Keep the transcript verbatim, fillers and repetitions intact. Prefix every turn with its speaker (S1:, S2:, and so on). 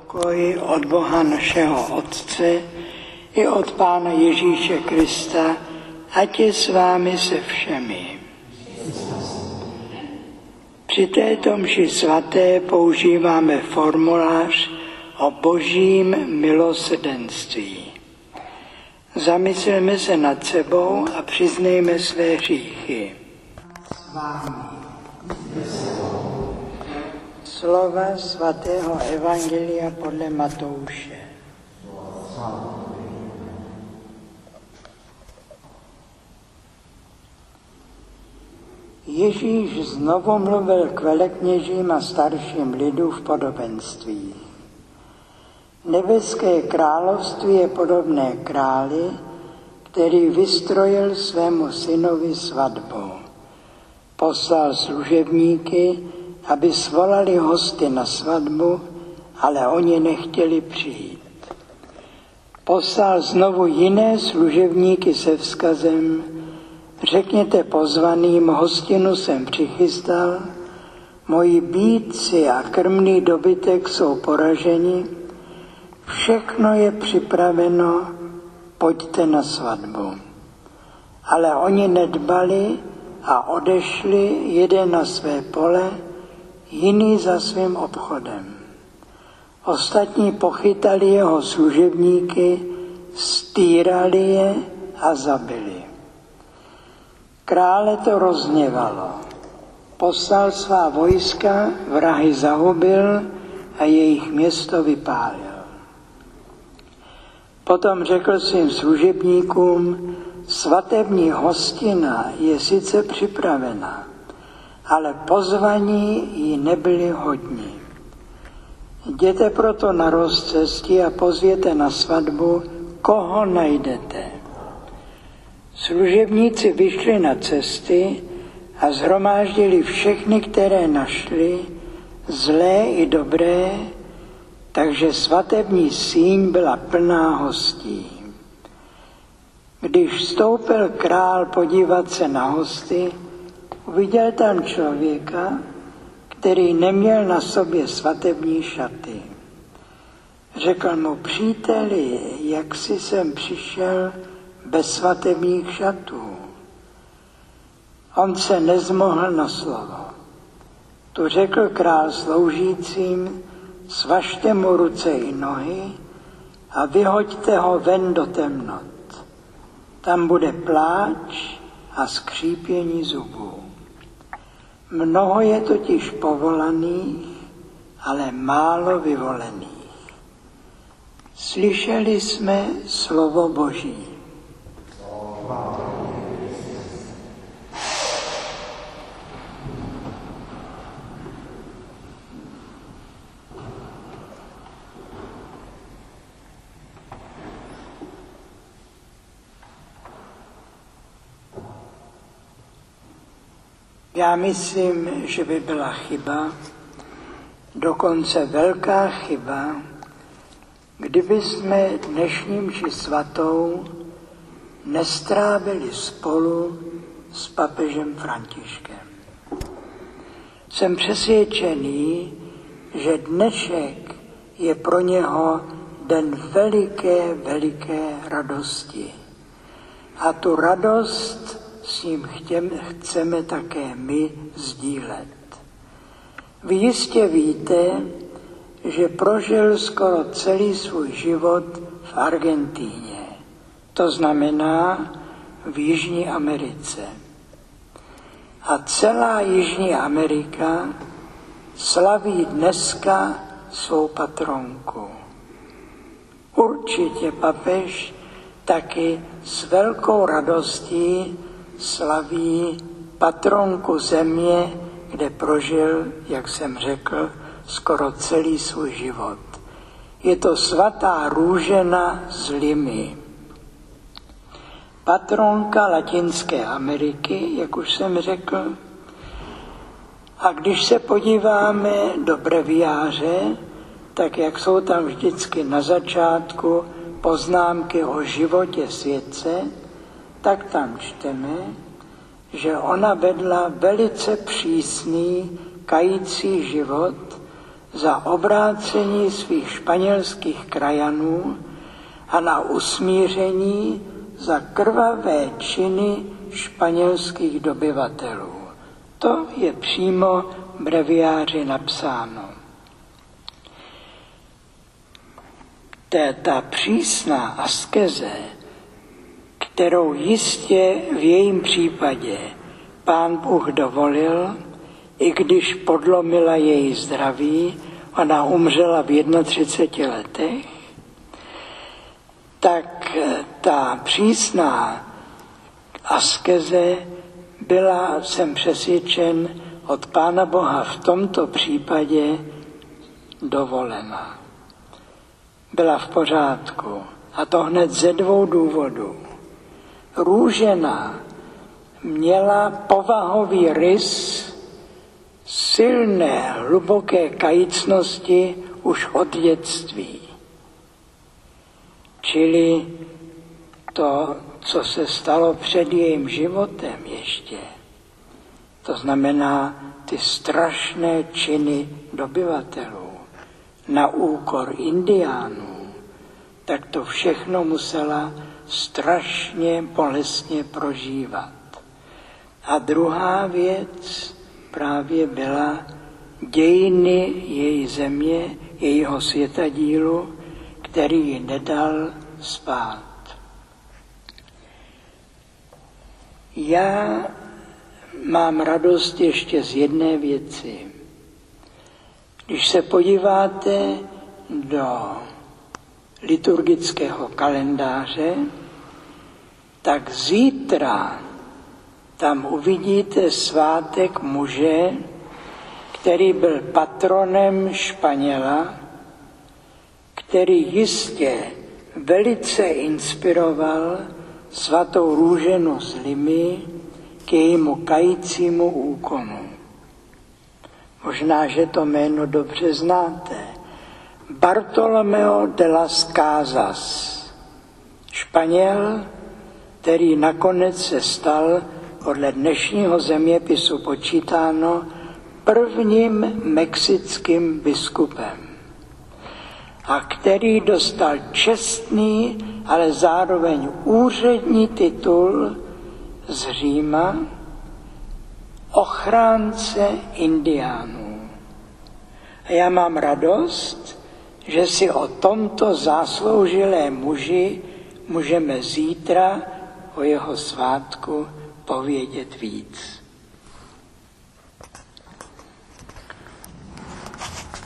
S1: Pokoj od Boha našeho Otce i od Pána Ježíše Krista, ať je s vámi se všemi. Při této mši svaté používáme formulář o božím milosrdenství. Zamysleme se nad sebou a přiznejme své hříchy. S vámi. Slova svatého Evangelia podle Matouše. Ježíš znovu mluvil k velekněžím a starším lidu v podobenství. Nebeské království je podobné králi, který vystrojil svému synovi svatbu. Poslal služebníky, aby svolali hosty na svatbu, ale oni nechtěli přijít. Poslal znovu jiné služebníky se vzkazem: řekněte pozvaným, hostinu jsem přichystal, moji býtci a krmný dobytek jsou poraženi, všechno je připraveno, pojďte na svatbu. Ale oni nedbali a odešli, jeden na své pole, jiný za svým obchodem. Ostatní pochytali jeho služebníky, stýrali je a zabili. Krále to rozhněvalo. Poslal svá vojska, vrahy zahubil a jejich město vypálil. Potom řekl svým služebníkům: svatební hostina je sice připravena, ale pozvaní jí nebyli hodní. Jděte proto na rozcestí a pozvěte na svatbu, koho najdete. Služebníci vyšli na cesty a shromáždili všechny, které našli, zlé i dobré, takže svatební síň byla plná hostí. Když vstoupil král podívat se na hosty, uviděl tam člověka, který neměl na sobě svatební šaty. Řekl mu: příteli, jak jsi sem přišel bez svatebních šatů? On se nezmohl na slovo. Tu řekl král sloužícím: svažte mu ruce i nohy a vyhoďte ho ven do temnot. Tam bude pláč a skřípění zubů. Mnoho je totiž povolaných, ale málo vyvolených. Slyšeli jsme slovo Boží. Já myslím, že by byla chyba, dokonce velká chyba, kdyby jsme dnešní mši svatou nestrávili spolu s papežem Františkem. Jsem přesvědčený, že dnešek je pro něho den veliké, veliké radosti. A tu radost s ním chceme také my sdílet. Vy jistě víte, že prožil skoro celý svůj život v Argentíně, to znamená v Jižní Americe. A celá Jižní Amerika slaví dneska svou patronku. Určitě papež taky s velkou radostí slaví patronku země, kde prožil, jak jsem řekl, skoro celý svůj život. Je to svatá Růžena z Limy. Patronka Latinské Ameriky, jak už jsem řekl. A když se podíváme do breviáře, tak jak jsou tam vždycky na začátku poznámky o životě světce, tak tam čteme, že ona vedla velice přísný, kající život za obrácení svých španělských krajanů a na usmíření za krvavé činy španělských dobyvatelů. To je přímo v breviáři napsáno. Té, ta přísná askeze, kterou jistě v jejím případě Pán Bůh dovolil, i když podlomila její zdraví, ona umřela v třiceti jedné letech, tak ta přísná askeze byla, jsem přesvědčen, od Pána Boha v tomto případě dovolena. Byla v pořádku. A to hned ze dvou důvodů. Růžena měla povahový rys silné, hluboké kajícnosti už od dětství. Čili to, co se stalo před jejím životem ještě, to znamená ty strašné činy dobyvatelů na úkor indiánů, tak to všechno musela strašně bolestně prožívat. A druhá věc právě byla dějiny její země, jejího světadílu, který ji nedal spát. Já mám radost ještě z jedné věci. Když se podíváte do liturgického kalendáře, tak zítra tam uvidíte svátek muže, který byl patronem Španěla, který jistě velice inspiroval svatou Růženu z Limy k jejímu kajícímu úkonu. Možná, že to jméno dobře znáte. Bartolomeo de las Casas, Španěl, který nakonec se stal podle dnešního zeměpisu počítáno prvním mexickým biskupem a který dostal čestný, ale zároveň úřední titul z Říma ochránce indiánů. A já mám radost, že si o tomto zásloužilém muži můžeme zítra o jeho svátku povědět víc.